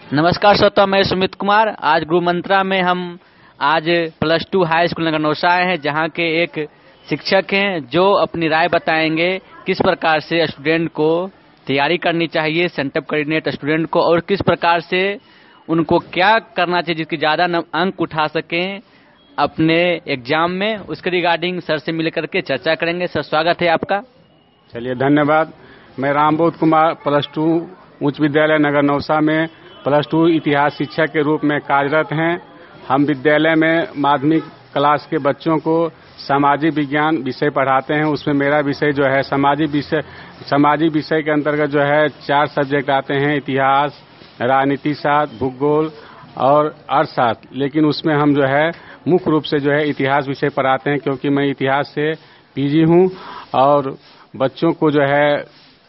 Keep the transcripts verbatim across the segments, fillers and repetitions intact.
नमस्कार श्रोताओं, मैं सुमित कुमार। आज गुरु मंत्रा में हम आज plus two high school Nagarnausa आए हैं, जहां के एक शिक्षक हैं जो अपनी राय बताएंगे किस प्रकार से स्टूडेंट को तैयारी करनी चाहिए, सेंटअप कोऑर्डिनेट स्टूडेंट को, और किस प्रकार से उनको क्या करना चाहिए जिसकी ज्यादा अंक उठा सकें अपने एग्जाम में। उसके रिगार्डिंग सर से मिल करके चर्चा करेंगे। सर, स्वागत है आपका। चलिए, धन्यवाद। मैं रामबोध कुमार प्लस टू उच्च विद्यालय नगरनौसा में प्लस टू इतिहास शिक्षक के रूप में कार्यरत हैं। हम विद्यालय में माध्यमिक क्लास के बच्चों को सामाजिक विज्ञान विषय पढ़ाते हैं। उसमें मेरा विषय जो है सामाजिक विषय सामाजिक विषय के अंतर्गत जो है चार सब्जेक्ट आते हैं: इतिहास, राजनीति शास्त्र, भूगोल और अर्थशास्त्र। लेकिन उसमें हम जो है मुख्य रूप से जो है इतिहास विषय पढ़ाते हैं, क्योंकि मैं इतिहास से पीजी हूँ। और बच्चों को जो है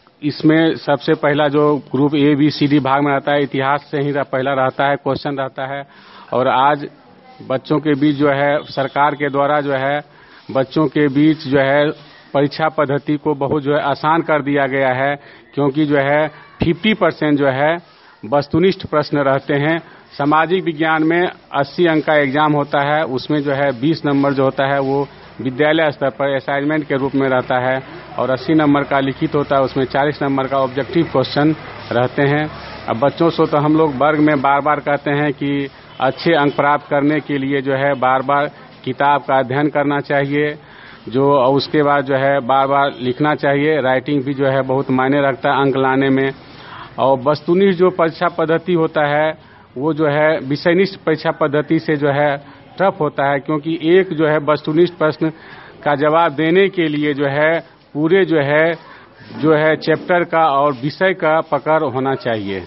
इसमें सबसे पहला जो group A B C D भाग में रहता है, इतिहास से ही पहला रहता है, क्वेश्चन रहता है। और आज बच्चों के बीच जो है सरकार के द्वारा जो है बच्चों के बीच जो है परीक्षा पद्धति को बहुत जो है आसान कर दिया गया है, क्योंकि जो है पचास परसेंट जो है वस्तुनिष्ठ प्रश्न रहते हैं। सामाजिक विज्ञान में अस्सी अंक का एग्जाम होता है, उसमें जो है बीस नंबर जो होता है वो विद्यालय स्तर पर असाइनमेंट के रूप में रहता है, और अस्सी नंबर का लिखित होता है, उसमें चालीस नंबर का ऑब्जेक्टिव क्वेश्चन रहते हैं। अब बच्चों से तो हम लोग वर्ग में बार बार कहते हैं कि अच्छे अंक प्राप्त करने के लिए जो है बार बार किताब का अध्ययन करना चाहिए, जो उसके बाद जो है बार बार लिखना चाहिए। राइटिंग भी जो है बहुत मायने रखता है अंक लाने में। और वस्तुनिष्ठ जो परीक्षा पद्धति होता है वो जो है विषयनिष्ठ परीक्षा पद्धति से जो है टफ होता है, क्योंकि एक जो है वस्तुनिष्ठ प्रश्न का जवाब देने के लिए जो है पूरे जो है जो है चैप्टर का और विषय का पकड़ होना चाहिए।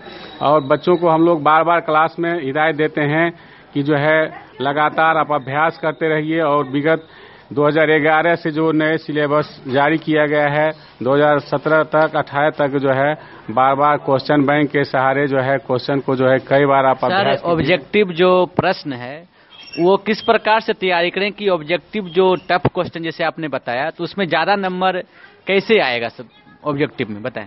और बच्चों को हम लोग बार बार क्लास में हिदायत देते हैं कि जो है लगातार आप अभ्यास करते रहिए। और विगत दो हज़ार ग्यारह से जो नए सिलेबस जारी किया गया है, दो हज़ार सत्रह तक अठारह तक जो है बार बार क्वेश्चन बैंक के सहारे जो है क्वेश्चन को जो है कई बार आप अभ्यास। ऑब्जेक्टिव जो प्रश्न है वो किस प्रकार से तैयारी करें कि ऑब्जेक्टिव जो टफ क्वेश्चन जैसे आपने बताया, तो उसमें ज्यादा नंबर कैसे आएगा सब ऑब्जेक्टिव में, बताएं।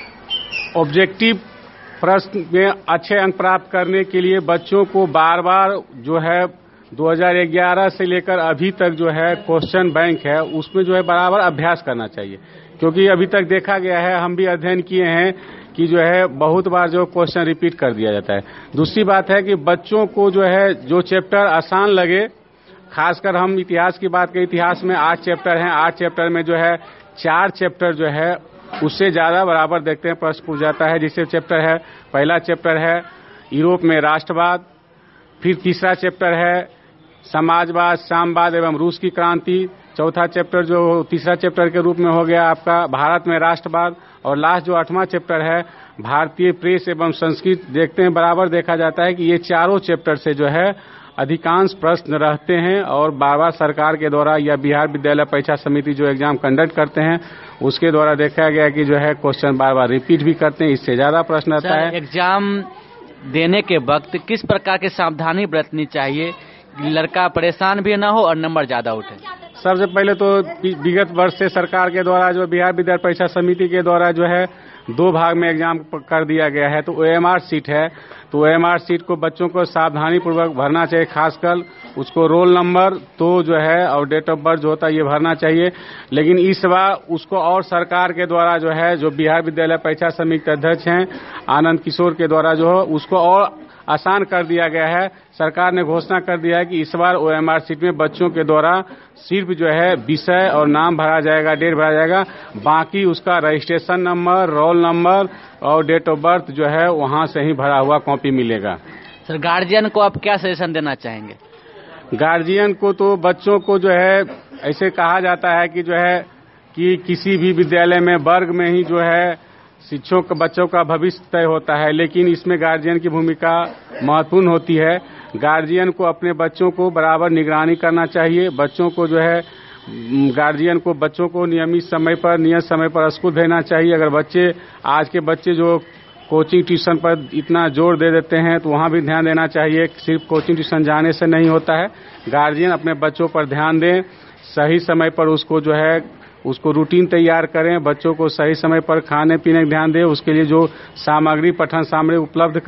ऑब्जेक्टिव प्रश्न में अच्छे अंक प्राप्त करने के लिए बच्चों को बार बार जो है दो हज़ार ग्यारह से लेकर अभी तक जो है क्वेश्चन बैंक है उसमें जो है बराबर अभ्यास करना चाहिए, क्योंकि अभी तक देखा गया है, हम भी अध्ययन किए हैं कि जो है बहुत बार जो क्वेश्चन रिपीट कर दिया जाता है। दूसरी बात है कि बच्चों को जो है जो चैप्टर आसान लगे, खासकर हम इतिहास की बात करें, इतिहास में आठ चैप्टर हैं, आठ चैप्टर में जो है चार चैप्टर जो है उससे ज्यादा बराबर देखते हैं प्रश्न पूछ जाता है। जिससे चैप्टर है, पहला चैप्टर है यूरोप में राष्ट्रवाद, फिर तीसरा चैप्टर है समाजवाद, साम्यवाद एवं रूस की क्रांति, चौथा चैप्टर जो तीसरा चैप्टर के रूप में हो गया आपका भारत में राष्ट्रवाद, और लास्ट जो आठवां चैप्टर है भारतीय प्रेस एवं संस्कृति। देखते हैं बराबर देखा जाता है कि ये चारों चैप्टर से जो है अधिकांश प्रश्न रहते हैं। और बार बार सरकार के द्वारा या बिहार विद्यालय परीक्षा समिति जो एग्जाम कंडक्ट करते हैं उसके द्वारा देखा गया कि जो है क्वेश्चन बार बार रिपीट भी करते हैं, इससे ज्यादा प्रश्न आता है। एग्जाम देने के वक्त किस प्रकार की सावधानी बरतनी चाहिए, लड़का परेशान भी ना हो और नंबर ज्यादा उठे? सबसे पहले तो विगत वर्ष से सरकार के द्वारा जो बिहार विद्यालय परीक्षा समिति के द्वारा जो है दो भाग में एग्जाम कर दिया गया है। तो ओएमआर सीट है, तो ओएमआर सीट को बच्चों को सावधानी पूर्वक भरना चाहिए। खासकर उसको रोल नंबर तो जो है और डेट ऑफ बर्थ जो होता है ये भरना चाहिए। लेकिन इस बार उसको और सरकार के द्वारा जो है जो बिहार विद्यालय परीक्षा समिति के अध्यक्ष हैं आनंद किशोर के द्वारा जो है उसको और आसान कर दिया गया है। सरकार ने घोषणा कर दिया है कि इस बार ओएमआर सीट में बच्चों के द्वारा सिर्फ जो है विषय और नाम भरा जाएगा, डेट भरा जाएगा, बाकी उसका रजिस्ट्रेशन नंबर, रोल नंबर और डेट ऑफ बर्थ जो है वहां से ही भरा हुआ कॉपी मिलेगा। सर, गार्जियन को आप क्या सजेशन देना चाहेंगे? गार्जियन को तो बच्चों को जो है ऐसे कहा जाता है कि जो है कि किसी भी विद्यालय में वर्ग में ही जो है शिक्षक बच्चों का भविष्य तय होता है, लेकिन इसमें गार्जियन की भूमिका महत्वपूर्ण होती है। गार्जियन को अपने बच्चों को बराबर निगरानी करना चाहिए। बच्चों को जो है गार्जियन को बच्चों को नियमित समय पर नियत समय पर स्कूल भेजना चाहिए। अगर बच्चे आज के बच्चे जो कोचिंग ट्यूशन पर इतना जोर दे देते हैं तो वहाँ भी ध्यान देना चाहिए। सिर्फ कोचिंग ट्यूशन जाने से नहीं होता है, गार्जियन अपने बच्चों पर ध्यान दें, सही समय पर उसको जो है उसको रूटीन तैयार करें, बच्चों को सही समय पर खाने पीने का ध्यान दें, उसके लिए जो सामग्री पठन सामग्री उपलब्ध